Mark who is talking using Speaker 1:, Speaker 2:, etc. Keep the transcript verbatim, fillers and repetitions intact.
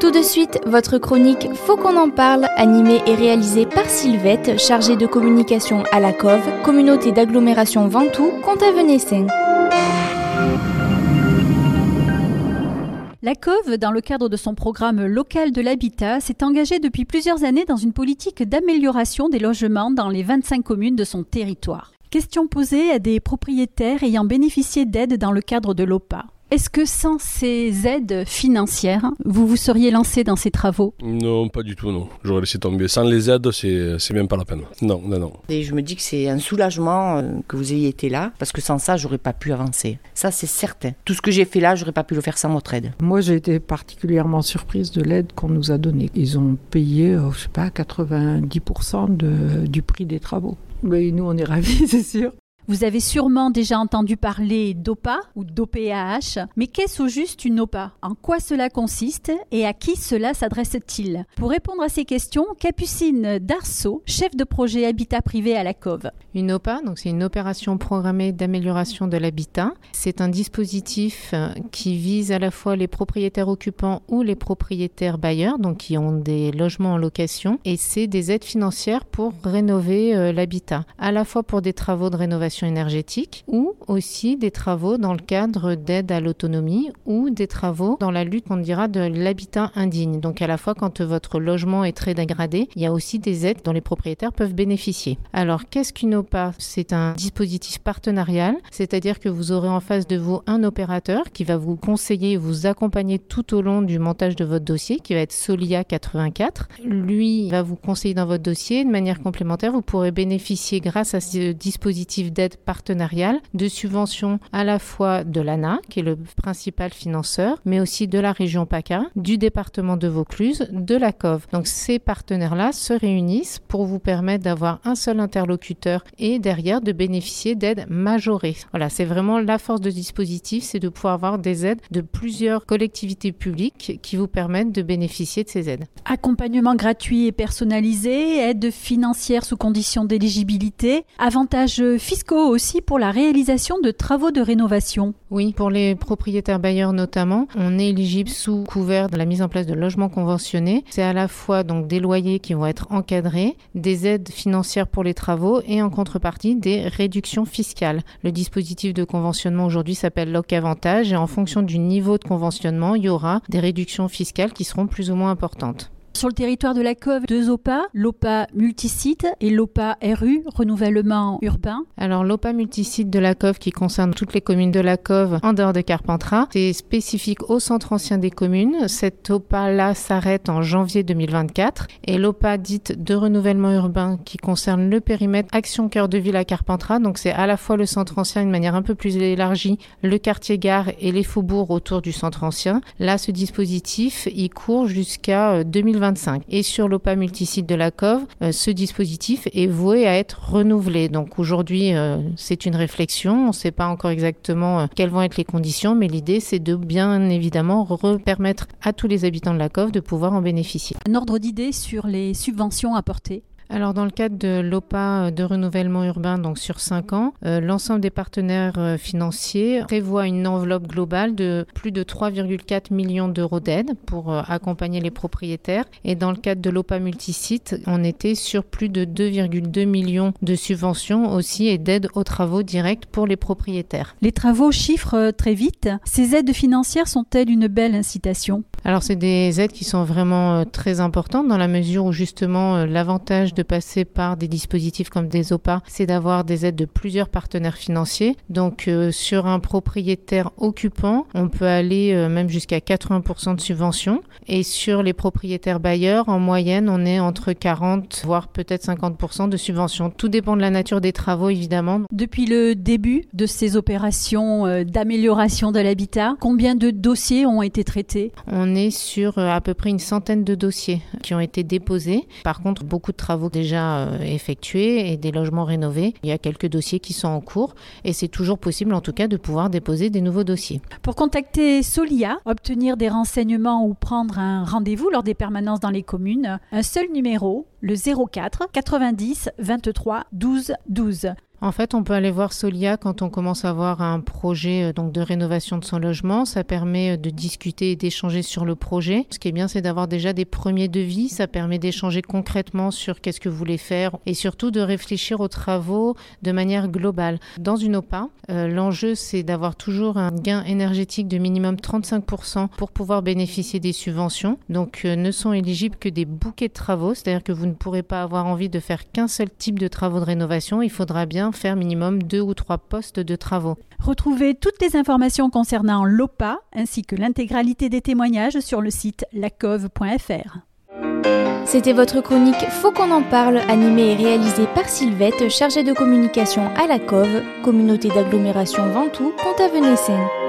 Speaker 1: Tout de suite, votre chronique Faut qu'on en parle, animée et réalisée par Sylvette, chargée de communication à la C O V, communauté d'agglomération Ventoux, Comté-Venessin.
Speaker 2: La C O V, dans le cadre de son programme local de l'habitat, s'est engagée depuis plusieurs années dans une politique d'amélioration des logements dans les vingt-cinq communes de son territoire. Question posée à des propriétaires ayant bénéficié d'aides dans le cadre de l'O P A. Est-ce que sans ces aides financières, vous vous seriez lancé dans ces travaux ?
Speaker 3: Non, pas du tout, non. J'aurais laissé tomber. Sans les aides, c'est, c'est même pas la peine. Non, non, non.
Speaker 4: Et je me dis que c'est un soulagement que vous ayez été là, parce que sans ça, j'aurais pas pu avancer. Ça, c'est certain. Tout ce que j'ai fait là, j'aurais pas pu le faire sans votre aide.
Speaker 5: Moi, j'ai été particulièrement surprise de l'aide qu'on nous a donnée. Ils ont payé, euh, je sais pas, quatre-vingt-dix pour cent de, du prix des travaux. Mais nous, on est ravis, c'est sûr.
Speaker 2: Vous avez sûrement déjà entendu parler d'O P A ou d'O P A H, mais qu'est-ce au juste une O P A ? En quoi cela consiste et à qui cela s'adresse-t-il ? Pour répondre à ces questions, Capucine Darceau, chef de projet Habitat Privé à la C O V.
Speaker 6: Une O P A, donc c'est une opération programmée d'amélioration de l'habitat. C'est un dispositif qui vise à la fois les propriétaires occupants ou les propriétaires bailleurs, donc qui ont des logements en location, et c'est des aides financières pour rénover euh, l'habitat, à la fois pour des travaux de rénovation énergétique ou aussi des travaux dans le cadre d'aide à l'autonomie ou des travaux dans la lutte, on dira, de l'habitat indigne. Donc à la fois quand votre logement est très dégradé, il y a aussi des aides dont les propriétaires peuvent bénéficier. Alors qu'est-ce qu'une O P A ? C'est un dispositif partenarial, c'est-à-dire que vous aurez en face de vous un opérateur qui va vous conseiller et vous accompagner tout au long du montage de votre dossier, qui va être Solia quatre-vingt-quatre. Lui va vous conseiller dans votre dossier. De manière complémentaire, vous pourrez bénéficier grâce à ce dispositif d'aide partenariale, de subventions à la fois de l'A N A, qui est le principal financeur, mais aussi de la région PACA, du département de Vaucluse, de la C O V. Donc ces partenaires-là se réunissent pour vous permettre d'avoir un seul interlocuteur et derrière de bénéficier d'aides majorées. Voilà, c'est vraiment la force de dispositif, c'est de pouvoir avoir des aides de plusieurs collectivités publiques qui vous permettent de bénéficier de ces aides.
Speaker 2: Accompagnement gratuit et personnalisé, aide financière sous conditions d'éligibilité, avantages fiscaux aussi pour la réalisation de travaux de rénovation.
Speaker 6: Oui, pour les propriétaires bailleurs notamment, on est éligible sous couvert de la mise en place de logements conventionnés. C'est à la fois donc des loyers qui vont être encadrés, des aides financières pour les travaux et en contrepartie des réductions fiscales. Le dispositif de conventionnement aujourd'hui s'appelle Locavantage et en fonction du niveau de conventionnement, il y aura des réductions fiscales qui seront plus ou moins importantes.
Speaker 2: Sur le territoire de la C O V, deux O P A, l'O P A multisite et l'O P A R U, renouvellement urbain.
Speaker 6: Alors l'O P A multisite de la C O V qui concerne toutes les communes de la C O V en dehors de Carpentras, c'est spécifique au centre ancien des communes. Cette O P A-là s'arrête en janvier deux mille vingt-quatre et l'O P A dite de renouvellement urbain qui concerne le périmètre Action Cœur de Ville à Carpentras, donc c'est à la fois le centre ancien d'une manière un peu plus élargie, le quartier gare et les faubourgs autour du centre ancien. Là, ce dispositif, il court jusqu'à deux mille vingt-cinq. Et sur l'O P A multisite de la C O V, euh, ce dispositif est voué à être renouvelé. Donc aujourd'hui, euh, c'est une réflexion. On ne sait pas encore exactement euh, quelles vont être les conditions, mais l'idée, c'est de bien évidemment re- permettre à tous les habitants de la C O V de pouvoir en bénéficier.
Speaker 2: Un ordre d'idée sur les subventions apportées ?
Speaker 6: Alors dans le cadre de l'O P A de renouvellement urbain, donc sur cinq ans, euh, l'ensemble des partenaires euh, financiers prévoit une enveloppe globale de plus de trois virgule quatre millions d'euros d'aide pour euh, accompagner les propriétaires. Et dans le cadre de l'O P A multisite, on était sur plus de deux virgule deux millions de subventions aussi et d'aide aux travaux directs pour les propriétaires.
Speaker 2: Les travaux chiffrent très vite. Ces aides financières sont-elles une belle incitation ?
Speaker 6: Alors c'est des aides qui sont vraiment euh, très importantes dans la mesure où justement euh, l'avantage de passer par des dispositifs comme des O P A, c'est d'avoir des aides de plusieurs partenaires financiers. Donc euh, sur un propriétaire occupant, on peut aller euh, même jusqu'à quatre-vingts pour cent de subvention. Et sur les propriétaires bailleurs, en moyenne, on est entre quarante voire peut-être cinquante pour cent de subvention. Tout dépend de la nature des travaux évidemment.
Speaker 2: Depuis le début de ces opérations euh, d'amélioration de l'habitat, combien de dossiers ont été traités ?
Speaker 6: On est sur euh, à peu près une centaine de dossiers qui ont été déposés. Par contre, beaucoup de travaux déjà euh, effectués et des logements rénovés. Il y a quelques dossiers qui sont en cours et c'est toujours possible en tout cas de pouvoir déposer des nouveaux dossiers.
Speaker 2: Pour contacter Solia, obtenir des renseignements ou prendre un rendez-vous lors des permanences dans les communes, un seul numéro, le zéro quatre quatre-vingt-dix vingt-trois douze douze.
Speaker 6: En fait, on peut aller voir Solia quand on commence à avoir un projet donc, de rénovation de son logement. Ça permet de discuter et d'échanger sur le projet. Ce qui est bien, c'est d'avoir déjà des premiers devis. Ça permet d'échanger concrètement sur qu'est-ce que vous voulez faire et surtout de réfléchir aux travaux de manière globale. Dans une O P A, euh, l'enjeu, c'est d'avoir toujours un gain énergétique de minimum trente-cinq pour cent pour pouvoir bénéficier des subventions. Donc, euh, ne sont éligibles que des bouquets de travaux, c'est-à-dire que vous ne pourrez pas avoir envie de faire qu'un seul type de travaux de rénovation. Il faudra bien faire minimum deux ou trois postes de travaux.
Speaker 2: Retrouvez toutes les informations concernant l'O P A ainsi que l'intégralité des témoignages sur le site lacove point f r.
Speaker 1: C'était votre chronique Faut qu'on en parle, animée et réalisée par Sylvette, chargée de communication à la C O V, communauté d'agglomération Ventoux, Pont-Avenay-Seine.